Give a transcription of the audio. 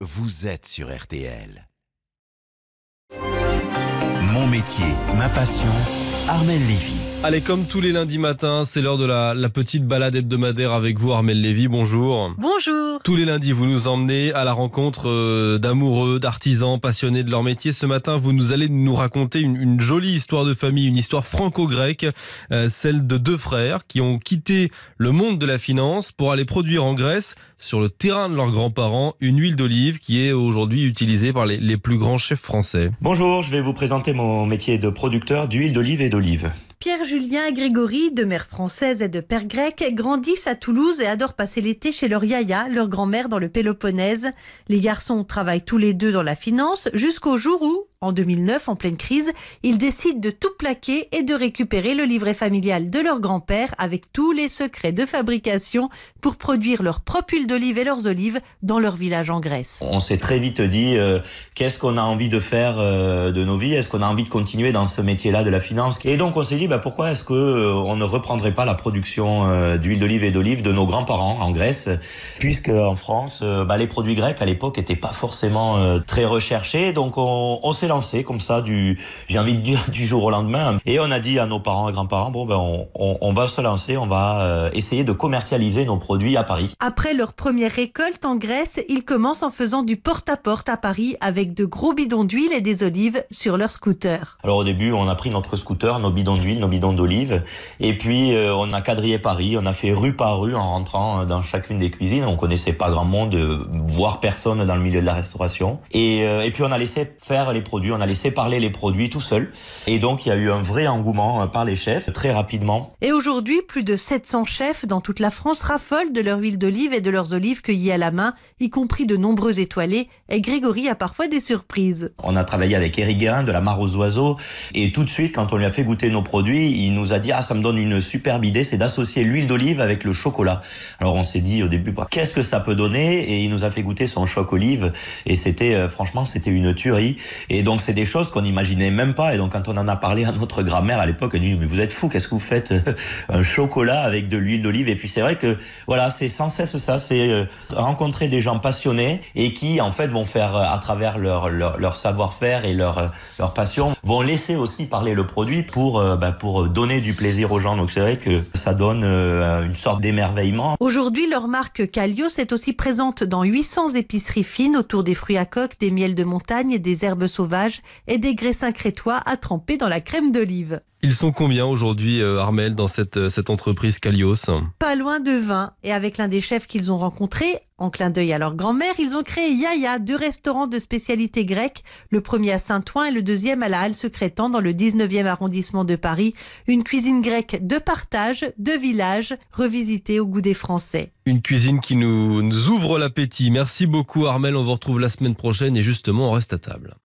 vous êtes sur RTL. Mon métier, ma passion, Armelle Lévy. Allez, comme tous les lundis matins, c'est l'heure de la petite balade hebdomadaire avec vous, Armelle Lévy. Bonjour. Bonjour. Tous les lundis, vous nous emmenez à la rencontre d'amoureux, d'artisans passionnés de leur métier. Ce matin, vous allez nous raconter une jolie histoire de famille, une histoire franco-grecque, celle de deux frères qui ont quitté le monde de la finance pour aller produire en Grèce, sur le terrain de leurs grands-parents, une huile d'olive qui est aujourd'hui utilisée par les plus grands chefs français. Bonjour, je vais vous présenter mon métier de producteur d'huile d'olive et d'olive. Pierre-Julien et Grégory, de mère française et de père grec, grandissent à Toulouse et adorent passer l'été chez leur yaya, leur grand-mère dans le Péloponnèse. Les garçons travaillent tous les deux dans la finance jusqu'au jour où, en 2009, en pleine crise, ils décident de tout plaquer et de récupérer le livret familial de leur grand-père avec tous les secrets de fabrication pour produire leur propre huile d'olive et leurs olives dans leur village en Grèce. On s'est très vite dit qu'est-ce qu'on a envie de faire de nos vies, est-ce qu'on a envie de continuer dans ce métier-là de la finance. Et donc on s'est dit pourquoi est-ce qu'on ne reprendrait pas la production d'huile d'olive et d'olive de nos grands-parents en Grèce, puisque en France les produits grecs à l'époque n'étaient pas forcément très recherchés. Donc on s'est lancé comme ça j'ai envie de dire du jour au lendemain, et on a dit à nos parents et grands-parents on va se lancer, on va essayer de commercialiser nos produits à Paris. Après leur première récolte en Grèce, ils commencent en faisant du porte-à-porte à Paris avec de gros bidons d'huile et des olives sur leur scooter. Alors au début on a pris notre scooter, nos bidons d'huile, nos bidons d'olive, et puis on a quadrillé Paris, on a fait rue par rue en rentrant dans chacune des cuisines. On connaissait pas grand monde, voire personne dans le milieu de la restauration, et puis on a laissé faire les produits, on a laissé parler les produits tout seul, et donc il y a eu un vrai engouement par les chefs très rapidement. Et aujourd'hui, plus de 700 chefs dans toute la France raffolent de leur huile d'olive et de leurs olives cueillies à la main, y compris de nombreux étoilés, et Grégory a parfois des surprises. On a travaillé avec Éric Guérin de la Mare aux Oiseaux, et tout de suite quand on lui a fait goûter nos produits, il nous a dit ça me donne une superbe idée, c'est d'associer l'huile d'olive avec le chocolat. Alors on s'est dit au début qu'est-ce que ça peut donner, et il nous a fait goûter son choc olive, et c'était franchement c'était une tuerie. Et donc c'est des choses qu'on n'imaginait même pas, et donc quand on en a parlé à notre grand-mère à l'époque, elle nous dit mais vous êtes fou, qu'est-ce que vous faites un chocolat avec de l'huile d'olive. Et puis c'est vrai que voilà, c'est sans cesse ça, c'est rencontrer des gens passionnés et qui en fait vont faire à travers leur savoir-faire et leur passion, vont laisser aussi parler le produit pour donner du plaisir aux gens. Donc c'est vrai que ça donne une sorte d'émerveillement. Aujourd'hui, leur marque Kalios est aussi présente dans 800 épiceries fines autour des fruits à coque, des miels de montagne, des herbes sauvages et des graissins crétois à tremper dans la crème d'olive. Ils sont combien aujourd'hui, Armelle, dans cette entreprise Kalios ? Pas loin de 20. Et avec l'un des chefs qu'ils ont rencontrés, en clin d'œil à leur grand-mère, ils ont créé Yaya, 2 restaurants de spécialité grecque, le premier à Saint-Ouen et le deuxième à la Halle-Secrétan dans le 19e arrondissement de Paris. Une cuisine grecque de partage, de village, revisitée au goût des Français. Une cuisine qui nous ouvre l'appétit. Merci beaucoup, Armelle. On vous retrouve la semaine prochaine et justement, on reste à table.